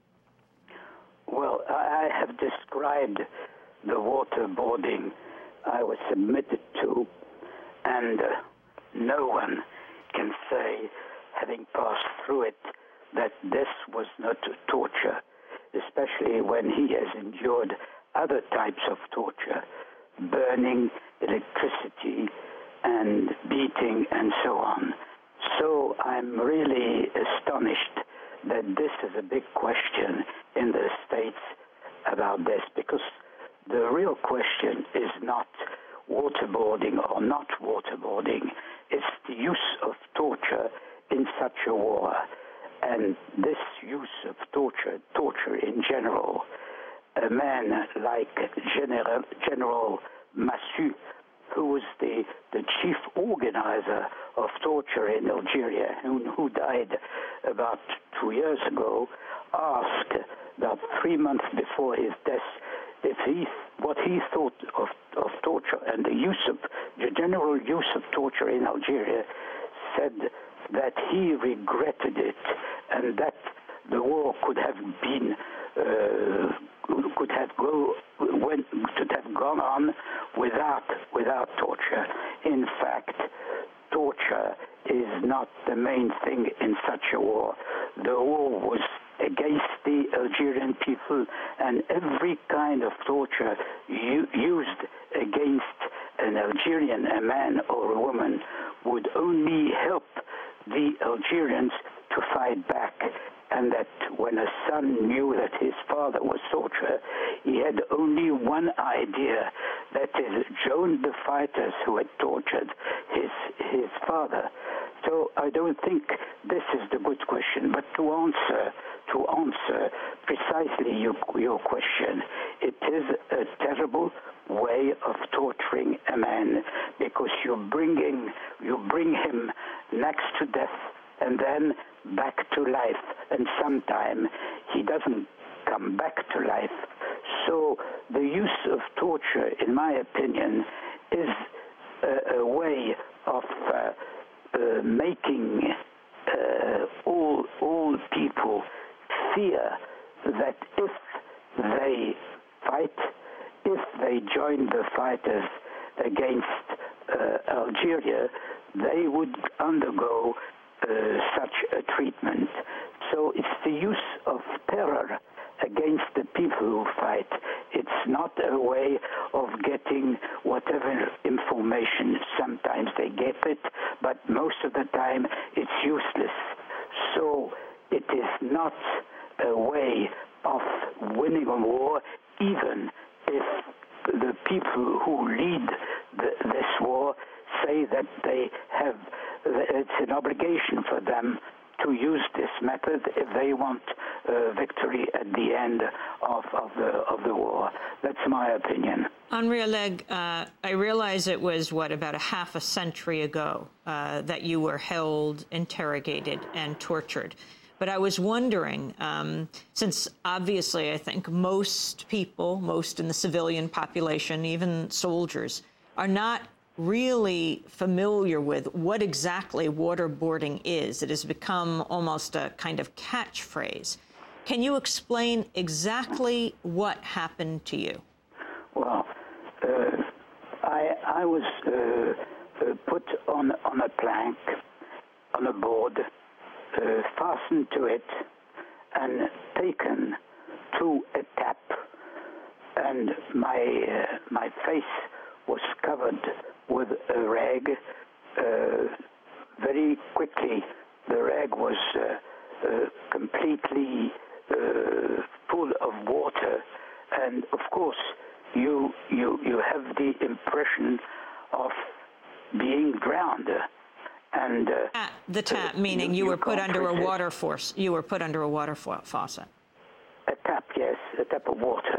Well, I have described the waterboarding I was submitted to, and uh, no one can say, having passed through it, that this was not torture, especially when he has endured other types of torture, burning, electricity, and beating, and so on. So I'm really astonished that this is a big question in the States about this, because the real question is not waterboarding or not waterboarding. It's the use of torture in such a war. And this use of torture, torture in general, a man like General, General Massu, who was the, the chief organizer of torture in Algeria, who, who died about two years ago, asked about three months before his death if he, what he thought of, of torture and the use of, the general use of torture in Algeria, said that he regretted it and that the war could have been uh, could have go went, could have gone on without without torture. In fact, torture is not the main thing in such a war. The war was against the Algerian people, and every kind of torture u- used against an Algerian, a man or a woman, would only help the Algerians to fight back. And that when a son knew that his father was tortured, he had only one idea, that is, join the fighters who had tortured his his father. So I don't think this is the good question. But to answer to answer precisely your, your question, it is a terrible way of torturing a man, because you're bringing you bring him next to death and then back to life, and sometime he doesn't come back to life. So the use of torture, in my opinion, is a, a way of uh, uh, making uh, all all people fear that if they fight, if they join the fighters against uh, Algeria, they would undergo Uh, such a treatment. So it's the use of terror against the people who fight. It's not a way of getting whatever information. Sometimes they get it, but most of the time it's useless. So it is not a way of winning a war, even if the people who lead the, this war say that they have it's an obligation for them to use this method if they want uh, victory at the end of, of the of the war. That's my opinion. Henri Alleg, uh, I realize it was, what, about a half a century ago uh, that you were held, interrogated, and tortured. But I was wondering, um, since obviously I think most people, most in the civilian population, even soldiers, are not really familiar with what exactly waterboarding is. It has become almost a kind of catchphrase. Can you explain exactly what happened to you? Well, uh, I, I was uh, uh, put on, on a plank, on a board, uh, fastened to it, and taken to a tap, and my, uh, my face was covered with a rag. Uh, very quickly, the rag was uh, uh, completely uh, full of water, and of course, you you you have the impression of being drowned. And uh, uh, the tap, uh, meaning you, you were put under a water force. You were put under a water faucet. A tap, yes, a tap of water.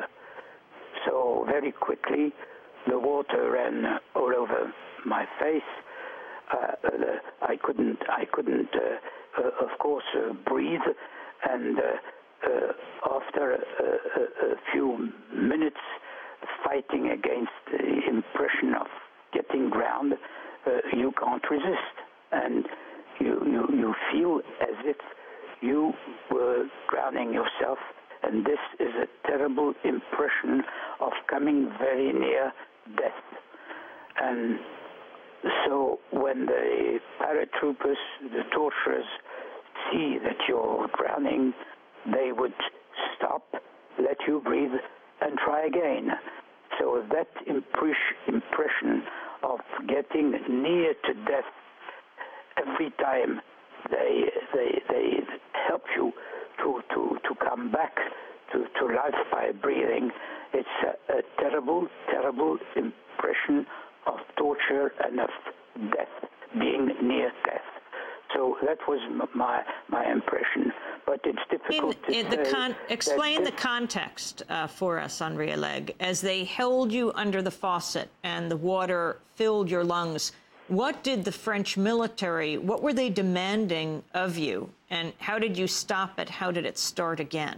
So very quickly, the water ran all over my face. Uh, I couldn't, I couldn't, uh, uh, of course, uh, breathe. And uh, uh, after a, a, a few minutes fighting against the impression of getting drowned, uh, you can't resist, and you, you you feel as if you were drowning yourself. And this is a terrible impression of coming very near death. And so when the paratroopers, the torturers, see that you're drowning, they would stop, let you breathe, and try again. So that impre- impression of getting near to death, every time they they they help you to, to, to come back to, to life by breathing, it's a, a terrible, terrible impression of torture and of death, being near death. So that was my my impression. But it's difficult in, to in say. The con- explain this, the context uh, for us, Henri Alleg. As they held you under the faucet and the water filled your lungs, what did the French military, what were they demanding of you? And how did you stop it? How did it start again?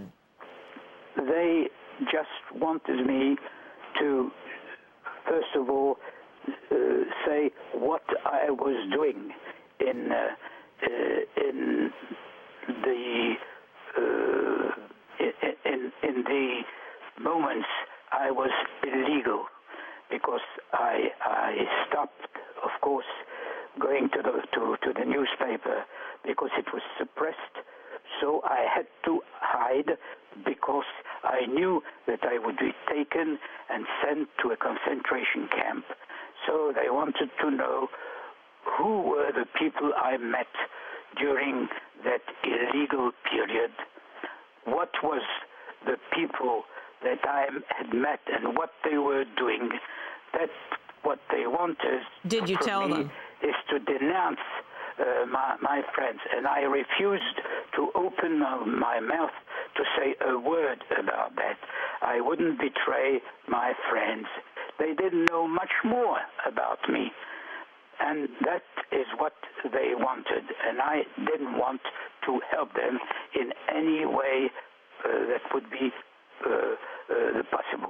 They just wanted me to, first of all, uh, say what I was doing in uh, uh, in the uh, in in the moments I was illegal, because I I stopped, of course, going to the to, to the newspaper because it was suppressed. So I had to hide because I knew that I would be taken and sent to a concentration camp. So they wanted to know who were the people I met during that illegal period. What was the people that I had met and what they were doing. That what they wanted Did you from tell me them? is to denounce uh, my, my friends, and I refused to open my, my mouth to say a word about that. I wouldn't betray my friends. They didn't know much more about me, and that is what they wanted, and I didn't want to help them in any way uh, that would be uh, uh, possible.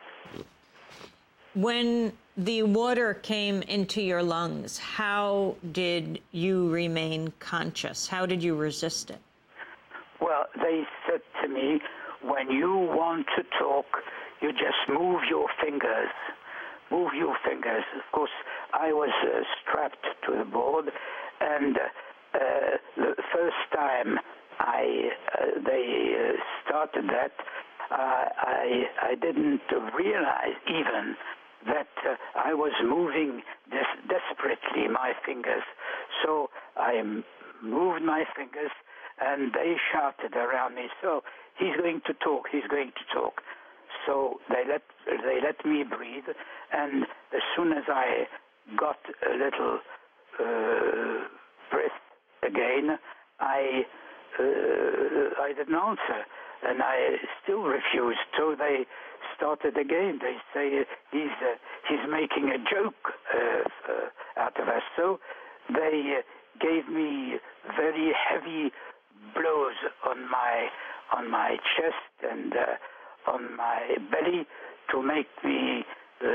When the water came into your lungs, how did you remain conscious? How did you resist it? Well, they said to me, when you want to talk, you just move your fingers. Move your fingers. Of course, I was uh, strapped to the board, and uh, the first time I uh, they uh, started that, uh, I I didn't realize even that uh, I was moving des- desperately my fingers. So I m- moved my fingers, and they shouted around me, so he's going to talk, he's going to talk. So they let they let me breathe, and as soon as I got a little uh, breath again, I uh, I didn't answer, and I still refused. So they started again. They say he's uh, he's making a joke uh, uh, out of us. So they uh, gave me very heavy blows on my on my chest and uh, on my belly to make me uh,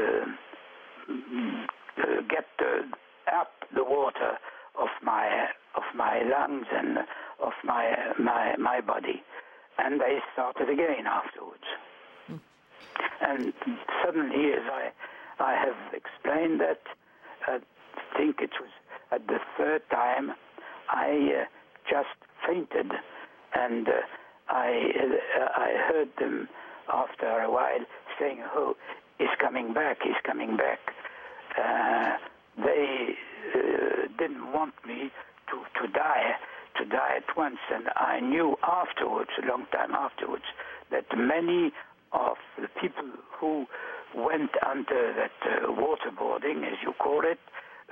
uh, get uh, out the water of my of my lungs and of my my my body, and they started again afterwards. Mm. And suddenly, as I I have explained that, I think it was at the third time, I uh, just fainted, and uh, I uh, I heard them after a while saying, "Oh, he's coming back! He's coming back!" Uh, they uh, didn't want me to, to die, to die at once, and I knew afterwards, a long time afterwards, that many of the people who went under that uh, waterboarding, as you call it,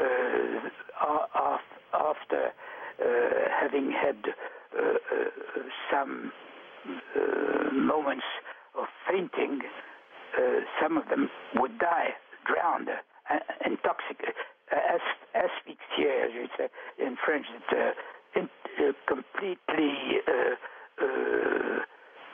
uh, after uh, having had uh, uh, some uh, moments of fainting, uh, some of them would die, drowned, uh, intoxicated, uh, asphyxiated, as you say in French, that, uh, in, uh, completely, uh, uh,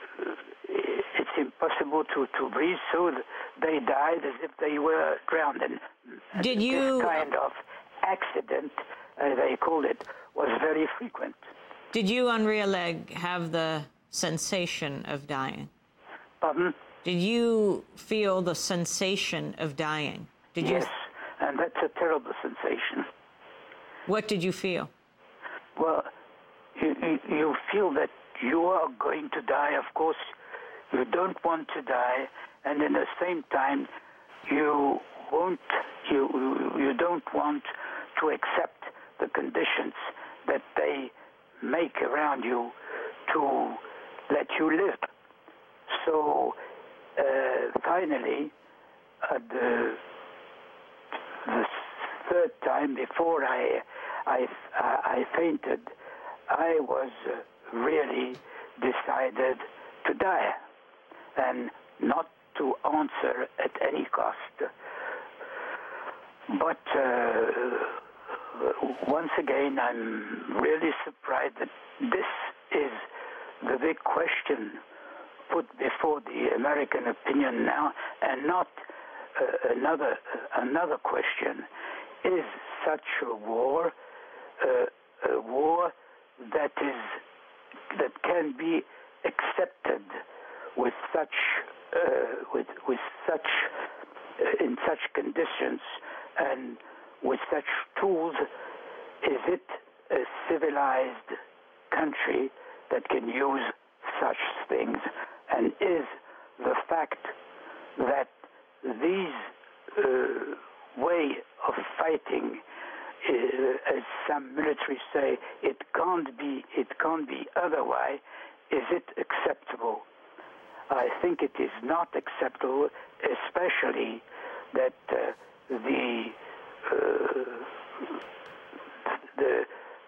it's impossible to, to breathe, so they died as if they were drowned. And Did you... This kind of accident, as they called it, was very frequent. Did you, Henri Alleg, have the sensation of dying? Pardon? Did you feel the sensation of dying? Did yes, you... and that's a terrible sensation. What did you feel? Well, you, you, you feel that you are going to die. Of course, you don't want to die, and at the same time, you won't. You you don't want to accept the conditions that they make around you to let you live. So uh, finally, at the the third time before I I I fainted, I was uh, really decided to die and not to answer at any cost. But uh, once again, I'm really surprised that this is the big question put before the American opinion now, and not uh, another uh, another question: is such a war uh, a war that is that can be accepted with such uh, with with such uh, in such conditions and with such tools? Is it a civilized country that can use such things? And is the fact that these uh, way of fighting, uh, as some military say, it can't be, it can't be otherwise, is it acceptable? I think it is not acceptable, especially that uh, the uh, the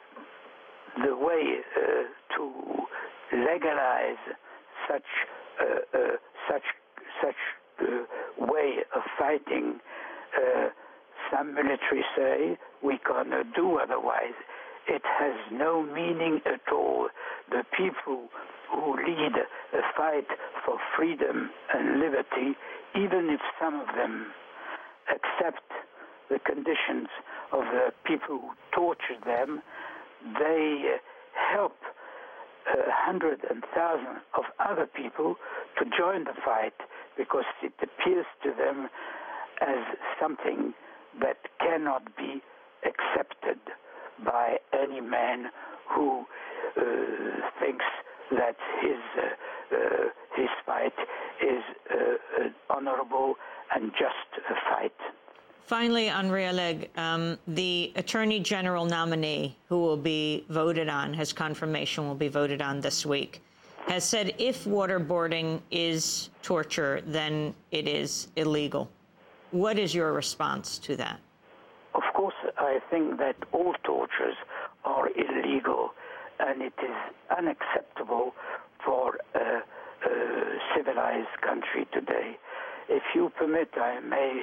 the way uh, to legalize such uh, uh, such such uh, way of fighting, uh, some military say we cannot do otherwise. It has no meaning at all. The people who lead a fight for freedom and liberty, even if some of them accept the conditions of the people who torture them, they uh, help uh, hundreds and thousands of other people to join the fight, because it appears to them as something that cannot be accepted by any man who uh, thinks that his uh, uh, his fight is uh, an honorable and just a fight. Finally, Henri Alleg, um, the Attorney General nominee who will be voted on, his confirmation will be voted on this week, has said if waterboarding is torture, then it is illegal. What is your response to that? Of course, I think that all tortures are illegal, and it is unacceptable for a, a civilized country today. If you permit, I may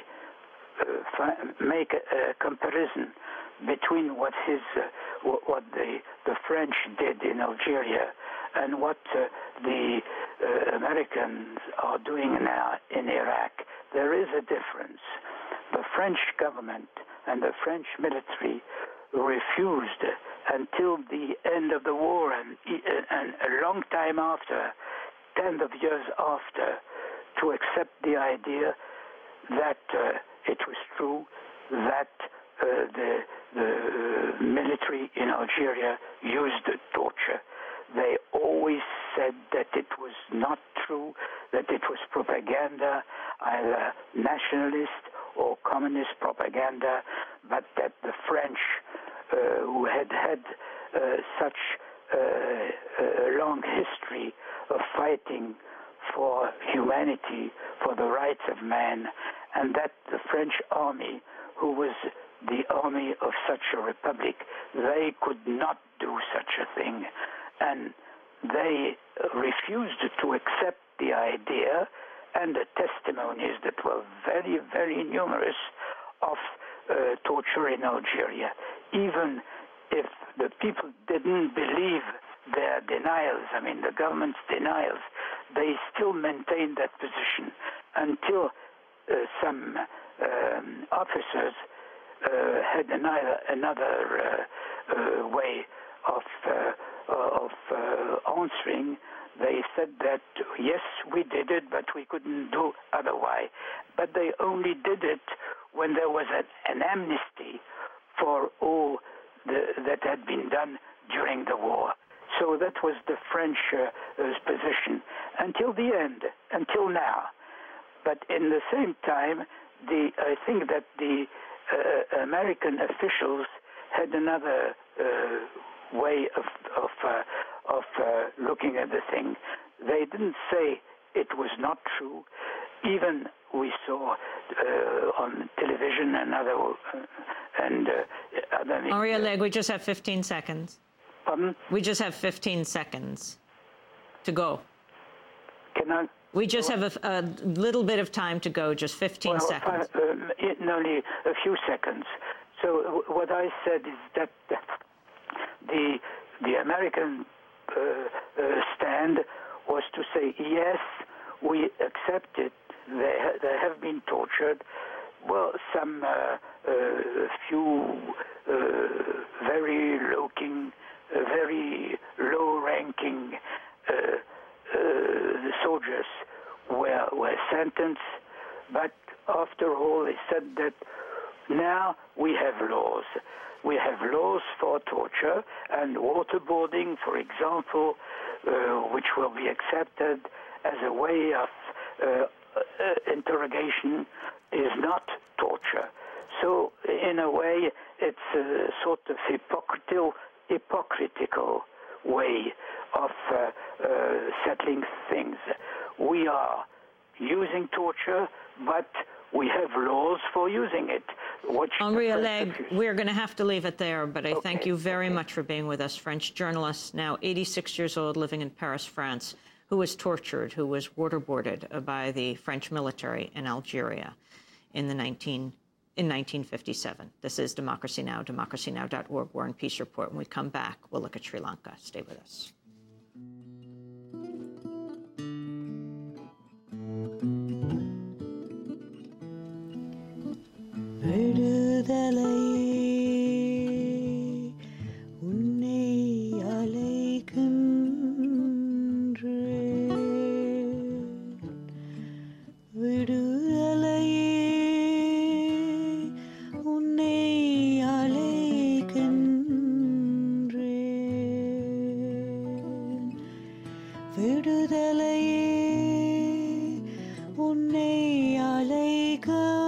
uh, make a, a comparison between what his, uh, what the, the French did in Algeria and what uh, the uh, Americans are doing now in Iraq. There is a difference. The French government and the French military refused until the end of the war and, and a long time after, tens of years after, to accept the idea that uh, it was true that uh, the, the military in Algeria used torture. They always said that it was not true, that it was propaganda, either nationalist or communist propaganda, but that the French, uh, who had had uh, such uh, a long history of fighting for humanity, for the rights of man, and that the French army, who was the army of such a republic, they could not do such a thing. And they refused to accept the idea and the testimonies that were very, very numerous of uh, torture in Algeria. Even if the people didn't believe their denials, I mean the government's denials, they still maintained that position until uh, some um, officers uh, had another, another uh, uh, way of uh, of uh, answering. They said that, yes, we did it, but we couldn't do otherwise. But they only did it when there was an, an amnesty for all the, that had been done during the war. So that was the French uh, position until the end, until now. But in the same time, the, I think that the uh, American officials had another uh, way of of, uh, of uh, looking at the thing. They didn't say it was not true. Even we saw uh, on television and other uh, and uh, other. Henri Alleg, we just have fifteen seconds. Pardon? We just have fifteen seconds to go. Can I? We just have a, a little bit of time to go, just fifteen well, seconds. Uh, um, only a few seconds. So w- what I said is that the the American uh, uh, stand was to say, yes, we accept it. They, ha- they have been tortured. well, some uh, uh, few uh, very looking, uh, very low-ranking uh, uh, soldiers were, were sentenced, but after all, they said that now we have laws. We have laws for torture and waterboarding, for example, uh, which will be accepted as a way of uh, uh, interrogation, is not torture. So, in a way, it's a sort of hypocritical, hypocritical way of uh, uh, settling things. We are using torture, but we have laws for using it. Henri Alleg, we're going to have to leave it there, but I okay. thank you very okay. much for being with us. French journalist, now eighty-six years old, living in Paris, France, who was tortured, who was waterboarded by the French military in Algeria in the nineteen in nineteen fifty-seven. This is Democracy Now!, democracy now dot org, War and Peace Report. When we come back, we'll look at Sri Lanka. Stay with us. விடுதலை உன்னை அழைக்கின்றேன் விடுதலையே உன்னை அழைக்கின்றேன் விடுதலையே உன்னை அழைக்கின்றேன்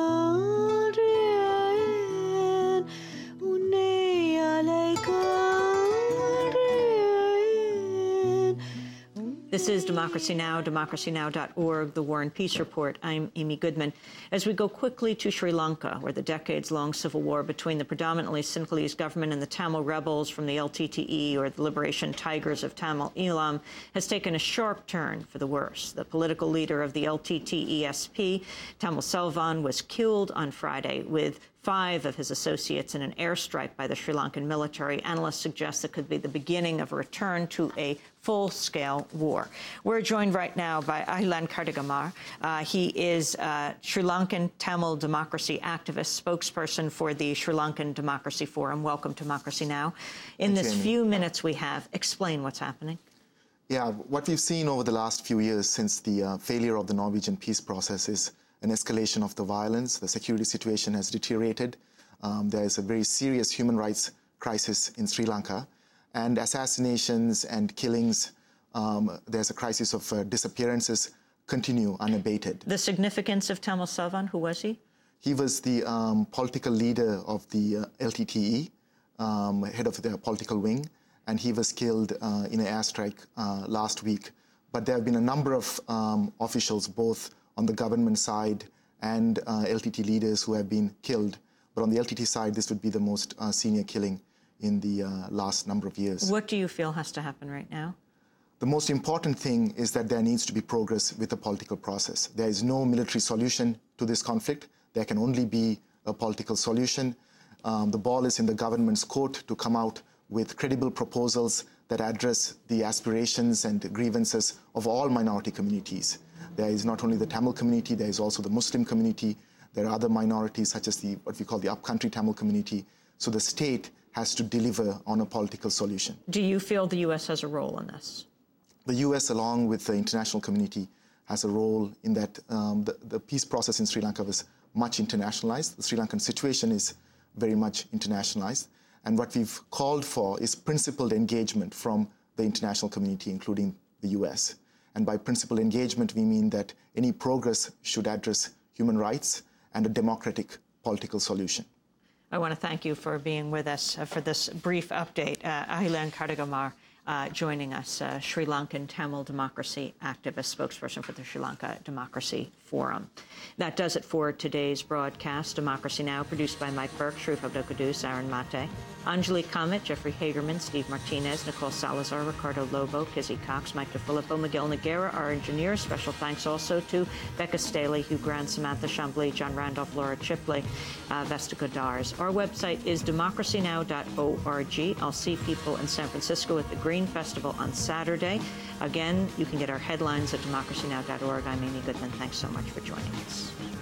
This is Democracy Now!, democracy now dot org, the War and Peace Report. I'm Amy Goodman. As we go quickly to Sri Lanka, where the decades-long civil war between the predominantly Sinhalese government and the Tamil rebels from the L T T E, or the Liberation Tigers of Tamil Eelam, has taken a sharp turn for the worse. The political leader of the L T T E S P, Tamil Selvan, was killed on Friday with five of his associates in an airstrike by the Sri Lankan military. Analysts suggest it could be the beginning of a return to a full-scale war. We're joined right now by Ahilan Kardigamar. Uh, he is a Sri Lankan Tamil democracy activist, spokesperson for the Sri Lankan Democracy Forum. Welcome to Democracy Now! In Thank this you, few minutes we have, explain what's happening. Yeah, what we've seen over the last few years since the uh, failure of the Norwegian peace process is an escalation of the violence. The security situation has deteriorated. Um, there is a very serious human rights crisis in Sri Lanka. And assassinations and killings, um, there's a crisis of uh, disappearances, continue unabated. The significance of Tamil Selvan, who was he? He was the um, political leader of the uh, L T T E, um, head of the political wing, and he was killed uh, in an airstrike uh, last week. But there have been a number of um, officials, both on the government side and uh, L T T leaders, who have been killed. But on the L T T side, this would be the most uh, senior killing in the uh, last number of years. What do you feel has to happen right now? The most important thing is that there needs to be progress with the political process. There is no military solution to this conflict. There can only be a political solution. Um, the ball is in the government's court to come out with credible proposals that address the aspirations and grievances of all minority communities. There is not only the Tamil community, there is also the Muslim community. There are other minorities, such as the what we call the upcountry Tamil community. So the state has to deliver on a political solution. Do you feel the U S has a role in this? The U S, along with the international community, has a role in that um, the, the peace process in Sri Lanka was much internationalized. The Sri Lankan situation is very much internationalized. And what we've called for is principled engagement from the international community, including the U S. And by principled engagement, we mean that any progress should address human rights and a democratic political solution. I want to thank you for being with us uh, for this brief update. Uh, Ahilan Kardigamar uh, joining us, uh, Sri Lankan Tamil democracy activist, spokesperson for the Sri Lanka Democracy Forum. That does it for today's broadcast. Democracy Now! Produced by Mike Burke, Sharif Abdokadus, Aaron Mate, Anjali Kamat, Jeffrey Hagerman, Steve Martinez, Nicole Salazar, Ricardo Lobo, Kizzy Cox, Mike DeFilippo, Miguel Noguera, our engineers. Special thanks also to Becca Staley, Hugh Grant, Samantha Chambly, John Randolph, Laura Chipley, uh, Vesta Godars. Our website is democracy now dot org. I'll see people in San Francisco at the Green Festival on Saturday. Again, you can get our headlines at democracy now dot org. I'm Amy Goodman. Thanks so much for joining us.